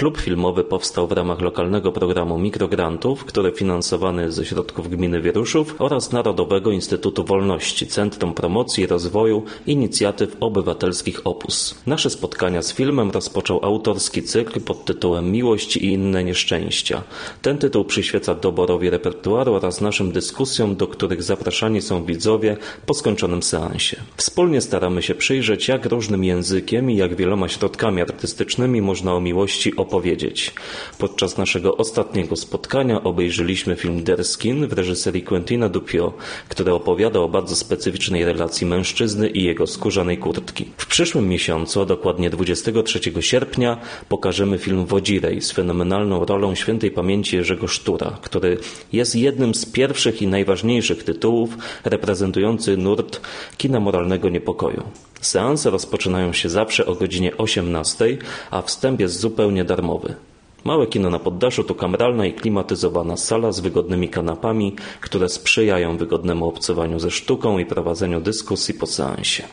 Klub filmowy powstał w ramach lokalnego programu mikrograntów, który finansowany jest ze środków gminy Wieruszów oraz Narodowego Instytutu Wolności, Centrum Promocji i Rozwoju Inicjatyw Obywatelskich Opus. Nasze spotkania z filmem rozpoczął autorski cykl pod tytułem Miłość i inne nieszczęścia. Ten tytuł przyświeca doborowi repertuaru oraz naszym dyskusjom, do których zapraszani są widzowie po skończonym seansie. Wspólnie staramy się przyjrzeć, jak różnym językiem i jak wieloma środkami artystycznymi można o miłości opowiedzieć. Podczas naszego ostatniego spotkania obejrzeliśmy film Derskin w reżyserii Quentina Dupieux, który opowiada o bardzo specyficznej relacji mężczyzny i jego skórzanej kurtki. W przyszłym miesiącu, a dokładnie 23 sierpnia, pokażemy film Wodzirej z fenomenalną rolą świętej pamięci Jerzego Sztura, który jest jednym z pierwszych i najważniejszych tytułów reprezentujący nurt kina moralnego niepokoju. Seanse rozpoczynają się zawsze o godzinie 18, a wstęp jest zupełnie darmowy. Małe kino na poddaszu to kameralna i klimatyzowana sala z wygodnymi kanapami, które sprzyjają wygodnemu obcowaniu ze sztuką i prowadzeniu dyskusji po seansie.